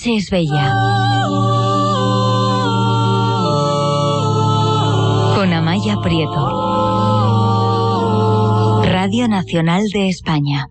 noche es bella. Con Amaya Prieto. Radio Nacional de España.